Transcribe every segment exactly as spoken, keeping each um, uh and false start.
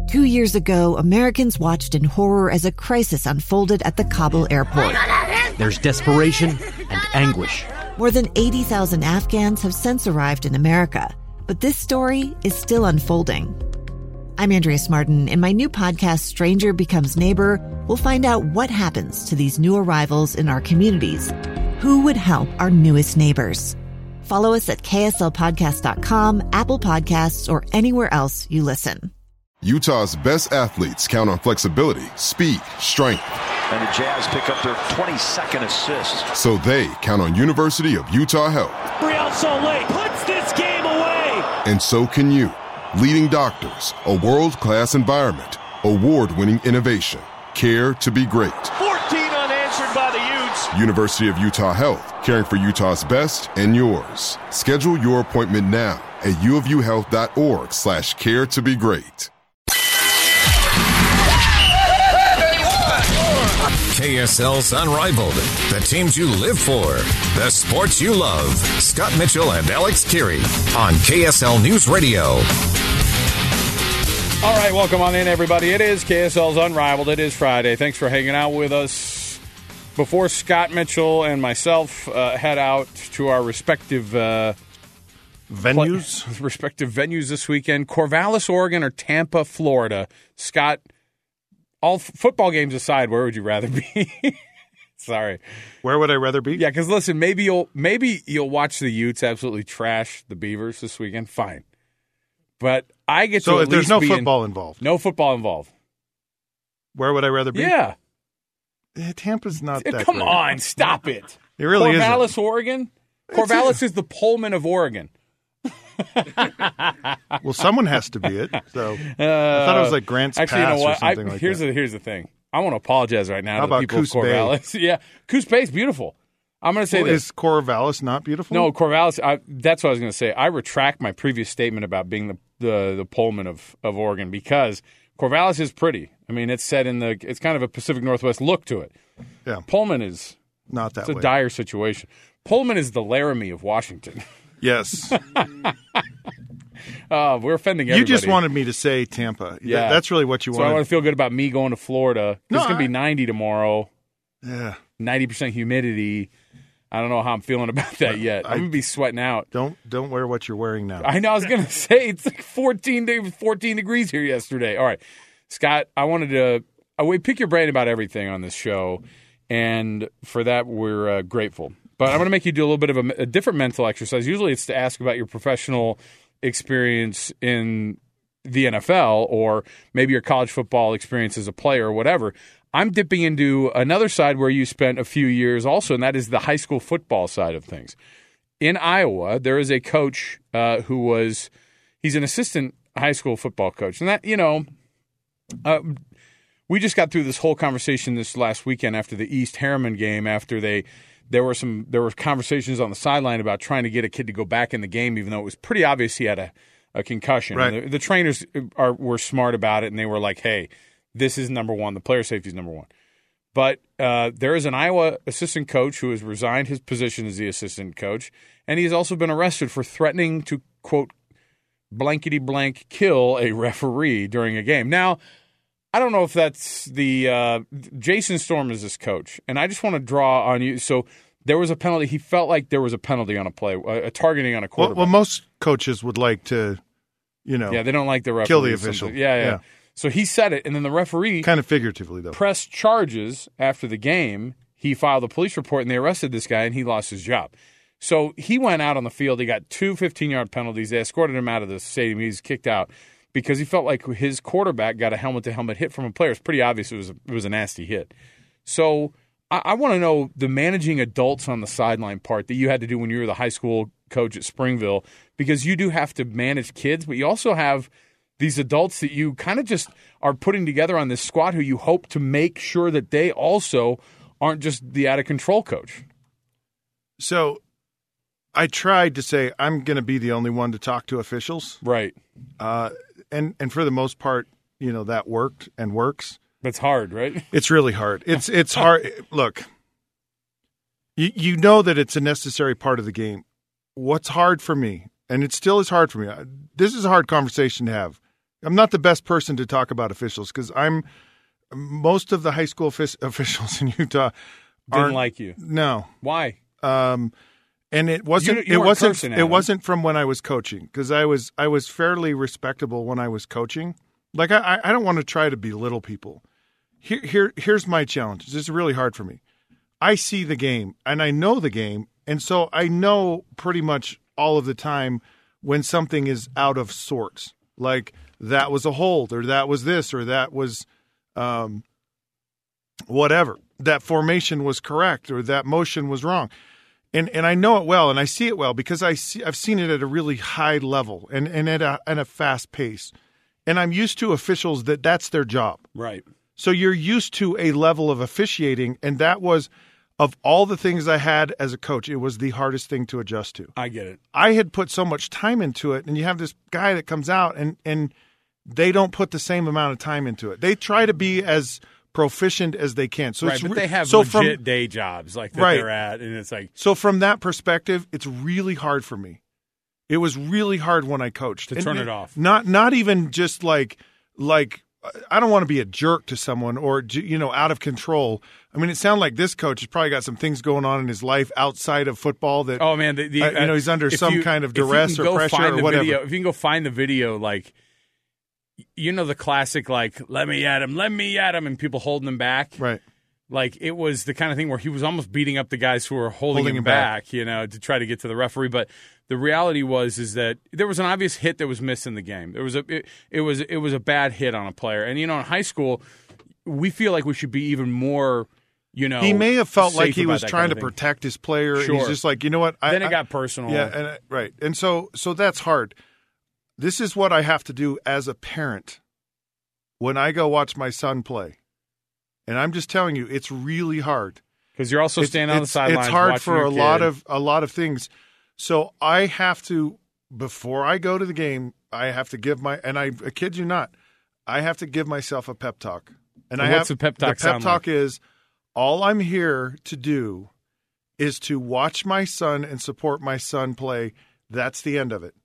Two years ago, Americans watched in horror as a crisis unfolded at the Kabul airport. There's desperation and anguish. More than eighty thousand Afghans have since arrived in America, but this story is still unfolding. I'm Andrea Martin. In my new podcast, Stranger Becomes Neighbor, we'll find out what happens to these new arrivals in our communities. Who would help our newest neighbors? Follow us at K S L podcast dot com, Apple Podcasts, or anywhere else you listen. Utah's best athletes count on flexibility, speed, strength. And the Jazz pick up their twenty-second assist. So they count on University of Utah Health. Real Soleil puts this game away. And so can you. Leading doctors, a world-class environment, award-winning innovation, care to be great. fourteen unanswered by the Utes. University of Utah Health, caring for Utah's best and yours. Schedule your appointment now at uofuhealth.org slash care to be great. K S L's Unrivaled, the teams you live for, the sports you love. Scott Mitchell and Alex Kirry on K S L News Radio. All right, welcome on in, everybody. It is K S L's Unrivaled. It is Friday. Thanks for hanging out with us. Before Scott Mitchell and myself uh, head out to our respective uh, venues, play, respective venues this weekend, Corvallis, Oregon, or Tampa, Florida. Scott, all f- football games aside, where would you rather be? Sorry, where would I rather be? Yeah, because listen, maybe you'll maybe you'll watch the Utes absolutely trash the Beavers this weekend. Fine, but I get so to. if there's no football in, involved. No football involved. Where would I rather be? Yeah, eh, Tampa's not. Eh, that Come great. on, stop it. It really is. Corvallis, isn't. Oregon. Corvallis is the Pullman of Oregon. Well, someone has to be it. So uh, I thought it was like Grant's actually, Pass you know what? or something I, like here's that. The, here's the thing. I want to apologize right now How to the about people Coos of Corvallis. Bay? Yeah, Coos Bay is beautiful. I'm going to say well, this. Is Corvallis not beautiful? No, Corvallis, I, that's what I was going to say. I retract my previous statement about being the, the, the Pullman of, of Oregon because Corvallis is pretty. I mean, it's set in the – it's kind of a Pacific Northwest look to it. Yeah. Pullman is – not that it's way. a dire situation. Pullman is the Laramie of Washington. Yes. Uh, we're offending everybody. You just wanted me to say Tampa. Yeah. That, that's really what you so wanted. I want to feel good about me going to Florida. No, it's going to I- be ninety tomorrow, Yeah. ninety percent humidity. I don't know how I'm feeling about that yet. I'm I- going to be sweating out. Don't don't wear what you're wearing now. I know. I was going to say it's like fourteen, de- fourteen degrees here yesterday. All right, Scott, I wanted to uh, we pick your brain about everything on this show, and for that we're uh, grateful. But I'm going to make you do a little bit of a, a different mental exercise. Usually it's to ask about your professional experience in the N F L or maybe your college football experience as a player or whatever. I'm dipping into another side where you spent a few years also, and that is the high school football side of things. In Iowa, there is a coach uh, who was – he's an assistant high school football coach. And that, you know, uh, we just got through this whole conversation this last weekend after the East Harriman game after they – There were some. There were conversations on the sideline about trying to get a kid to go back in the game, even though it was pretty obvious he had a, a concussion. Right. The, the trainers are were smart about it, and they were like, "Hey, this is number one. The player safety is number one." But uh, there is an Iowa assistant coach who has resigned his position as the assistant coach, and he has also been arrested for threatening to quote blankety blank kill a referee during a game. Now, I don't know if that's the uh, – Jason Storm is this coach, and I just want to draw on you. So there was a penalty. He felt like there was a penalty on a play, a, a targeting on a well, quarterback. well, most coaches would like to, you know, yeah, they don't like the referee. kill the official. Yeah, yeah, Yeah. So he said it, and then the referee kind of figuratively though pressed charges after the game. He filed a police report, and they arrested this guy, and he lost his job. So he went out on the field. He got two fifteen-yard penalties. They escorted him out of the stadium. He was kicked out because he felt like his quarterback got a helmet-to-helmet hit from a player. It's pretty obvious it was a, it was a nasty hit. So I, I want to know the managing adults on the sideline part that you had to do when you were the high school coach at Springville, because you do have to manage kids, but you also have these adults that you kind of just are putting together on this squad who you hope to make sure that they also aren't just the out-of-control coach. So I tried to say I'm going to be the only one to talk to officials. Right. Uh, and, and for the most part, you know, that worked and works. That's hard, right? It's really hard. It's it's hard. Look, you you know that it's a necessary part of the game. What's hard for me, and it still is hard for me, this is a hard conversation to have. I'm not the best person to talk about officials because I'm most of the high school offic- officials in Utah didn't like you. No. Why? Um, and it wasn't. You, you it wasn't. cursing, it wasn't from when I was coaching because I was I was fairly respectable when I was coaching. Like I I don't want to try to belittle people. Here here here's my challenge. This is really hard for me. I see the game and I know the game, and so I know pretty much all of the time when something is out of sorts. Like that was a hold, or that was this, or that was um, whatever. That formation was correct, or that motion was wrong. And and I know it well, and I see it well because I see, I've seen it at a really high level and, and at a, at a fast pace. And I'm used to officials that that's their job. Right. So you're used to a level of officiating, and that was, of all the things I had as a coach, it was the hardest thing to adjust to. I get it. I had put so much time into it, and you have this guy that comes out, and, and they don't put the same amount of time into it. They try to be as proficient as they can. So right, it's but re- they have so legit from, day jobs like that right. they're at, and it's like so from that perspective, it's really hard for me. It was really hard when I coached to and, turn and it off. Not not even just like like I don't want to be a jerk to someone or you know out of control. I mean, it sounded like this coach has probably got some things going on in his life outside of football that oh man, the, the, uh, you know he's under some you, kind of duress or pressure or whatever. Video, if you can go find the video, like. You know the classic, like, let me at him, let me at him, and people holding him back? Right. Like, it was the kind of thing where he was almost beating up the guys who were holding, Holding him, him back, back. you know, to try to get to the referee. But the reality was is that there was an obvious hit that was missed in the game. There was a it, it was it was a bad hit on a player. And, you know, in high school, we feel like we should be even more, you know, he may have felt safe like he about was that trying kind to of thing. protect his player. Sure. And he's just like, you know what? I, Then it I, got personal. Yeah, and, I- right. And so so that's hard. This is what I have to do as a parent when I go watch my son play. And I'm just telling you, it's really hard. Because you're also It's- standing on the it's- sidelines It's hard watching for your a lot kid. of a lot of things. So I have to, before I go to the game, I have to give my, and I, I kid you not, I have to give myself a pep talk. And And I what's have, the pep talk The pep sound talk like? is, all I'm here to do is to watch my son and support my son play. That's the end of it.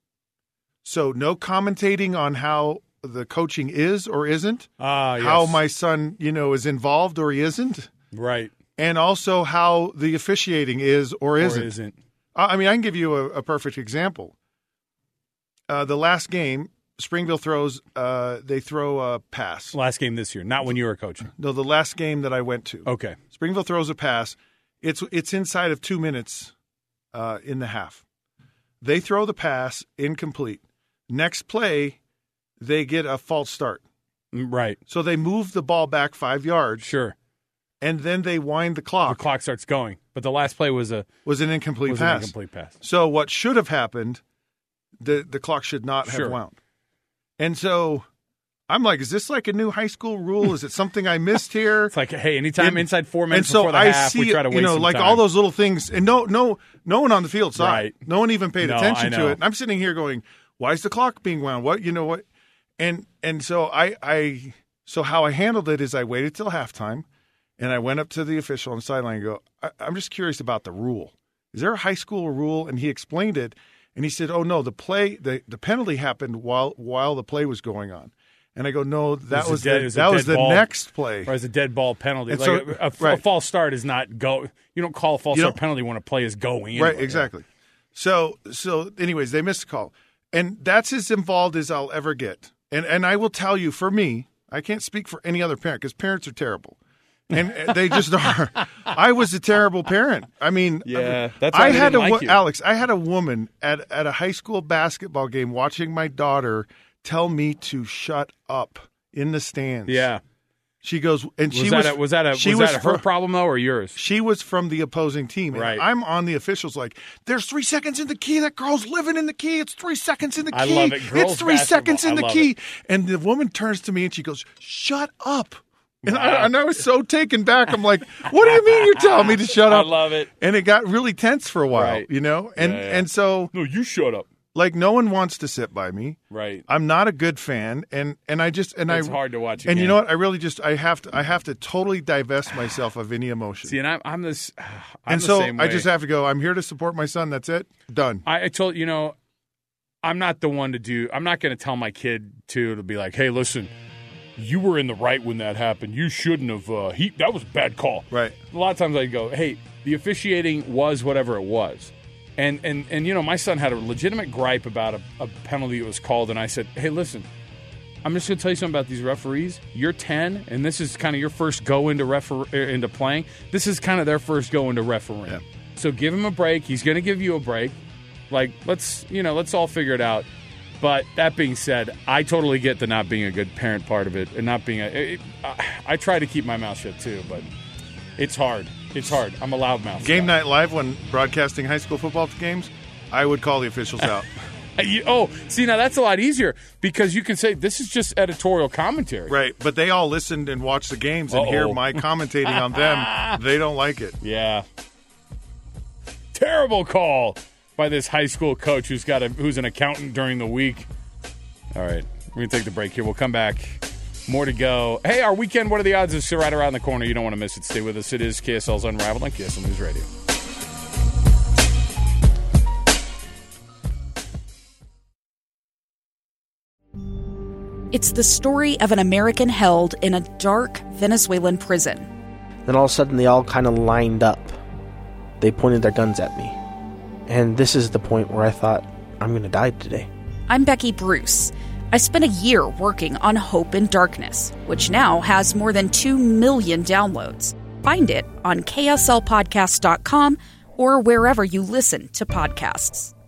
So no commentating on how the coaching is or isn't, Ah, yes. how my son, you know, is involved or he isn't, right. and also how the officiating is or isn't. Or isn't. I mean, I can give you a, a perfect example. Uh, the last game, Springville throws, uh, they throw a pass. Last game this year, not when you were coaching. No, the last game that I went to. Okay. Springville throws a pass. It's it's inside of two minutes uh, in the half. They throw the pass, incomplete. Next play, they get a false start. Right. So they move the ball back five yards. Sure. And then they wind the clock. The clock starts going. But the last play was a was an incomplete was pass. an incomplete pass. So what should have happened, the the clock should not have Sure. wound. And so I'm like, is this like a new high school rule? Is it something I missed here? It's like, hey, anytime And- inside four minutes and so before the I half, see we try to it, waste you know, some like time. all those little things, and no, no, no one on the field saw Right. it. No one even paid No, attention I to know. it. And I'm sitting here going, why is the clock being wound? What you know what? And and so I I so how I handled it is I waited till halftime, and I went up to the official on the sideline and go, I, I'm just curious about the rule. Is there a high school rule? And he explained it, and he said, oh no, the play, the, the penalty happened while while the play was going on. And I go, no, that It was, a dead- it the, was a that was dead the ball. next play. Or as a dead ball penalty. And Like so- a, a, right. a false start is not go. You don't call a false You start don't- penalty when a play is going. Right, anyway. exactly. So, so, anyways, they missed a call, and that's as involved as I'll ever get. And and I will tell you, for me, I can't speak for any other parent because parents are terrible, and they just are. I was a terrible parent. I mean, Yeah, that's why I they had a didn't wo- like you. Alex. I had a woman at at a high school basketball game watching my daughter tell me to shut up in the stands. Yeah. She goes, and Was she that was a, was that a she was, that fro- her problem though, or yours? She was from the opposing team. And Right. I'm on the officials like, there's three seconds in the key. That girl's living in the key. It's three seconds in the I key. love it. Girls It's three basketball. seconds in I the love key. it. And the woman turns to me and she goes, shut up. And, Wow. I, and I was so taken back. I'm like, what do you mean you're telling me to shut I up? love it. And it got really tense for a while, Right. you know? And, Yeah, yeah. and so, No, you shut up. like, no one wants to sit by me. Right. I'm not a good fan, and, and I just and It's I hard to watch a And you game. know what? I really just I have to I have to totally divest myself of any emotion. See, and I'm, I'm this. I'm and the so same I way. just have to go. I'm here to support my son. That's it. Done. I, I told you know, I'm not the one to do – I'm not going to tell my kid, too, to be like, hey, listen, you were in the right when that happened. You shouldn't have uh, – he that was a bad call. Right. A lot of times I go, hey, the officiating was whatever it was. And, and, and you know, my son had a legitimate gripe about a, a penalty that was called, and I said, hey, listen, I'm just going to tell you something about these referees. You're ten, and this is kind of your first go into refer- into playing. This is kind of their first go into refereeing. Yeah. So give him a break. He's going to give you a break. Like, let's, you know, let's all figure it out. But that being said, I totally get the not being a good parent part of it and not being a it, I, I try to keep my mouth shut too, but it's hard. It's hard. I'm a loudmouth. Game guy. Night Live, when broadcasting high school football games, I would call the officials out. you, oh, see, now that's a lot easier because you can say this is just editorial commentary. Right, but they all listened and watched the games and Uh-oh. hear my commentating on them. They don't like it. Yeah. Terrible call by this high school coach who's got a who's an accountant during the week. All right, we're going to take the break here. We'll come back. More to go. Hey, our weekend, what are the odds? Is right around the corner. You don't want to miss it. Stay with us. It is K S L's Unrivaled on K S L News Radio. It's the story of an American held in a dark Venezuelan prison. Then all of a sudden, they all kind of lined up. They pointed their guns at me. And this is the point where I thought, I'm going to die today. I'm Becky Bruce. I spent a year working on Hope in Darkness, which now has more than two million downloads. Find it on K S L podcast dot com or wherever you listen to podcasts.